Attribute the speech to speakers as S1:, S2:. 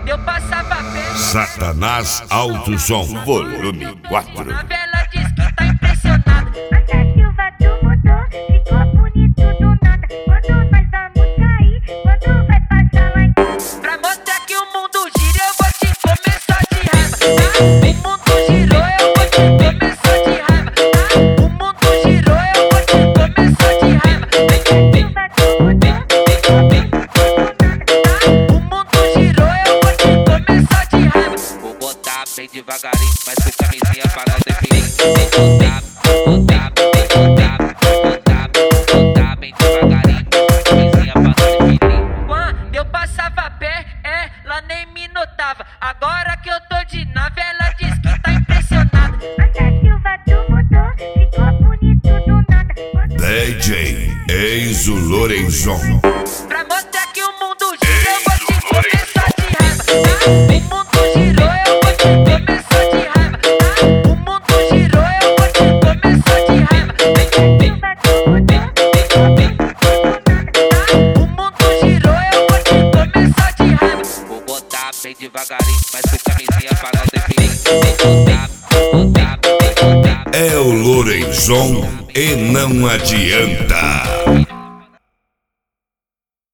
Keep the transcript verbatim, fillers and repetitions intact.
S1: eu passava perto.
S2: Satanás Alto Som, volume quatro.
S1: A vela diz que tá impressionada.
S3: Até Silva tu mudou, ficou bonito do nada. Quando nós vamos sair, quando vai passar lá em casa.
S1: Pra mostrar que o mundo gira, eu vou te comer só de raiva. Ah, o mundo girou, eu vou te comer só de raiva. Ah, o mundo girou, eu vou te comer só de raiva. Vem, vem, vem,
S3: Silva tu mudou, ficou bonito do nada.
S1: ah, o mundo girou, eu vou te comer só de raiva.
S4: Vou botar bem devagarinho, mas com camisinha pra não definir. Vem botar, botar, vem botar, botar, botar bem devagarinho, com camisinha pra não definir.
S1: Quando eu passava pé, ela nem me notava. Agora que eu tô de nave, ela diz que tá impressionada.
S3: Até Silva tu mudou, ficou bonito do nada. Quando
S2: D J Enzo Lorenzon.
S1: Pra mostrar que o mundo gira, eu vou te comer só de raiva. Ah, o mundo girou, eu vou te comer só de raiva. Ah, o mundo girou, eu vou te comer só de raiva. Vem, vem, vem,
S3: Silva tu mudou, ficou bonito do nada.
S1: ah, o mundo girou, eu vou te comer só de raiva.
S4: Vou botar bem devagarinho, mas com camisinha pra não definir. Vem botar, botar, vem botar.
S2: É o Lorenzon e não adianta.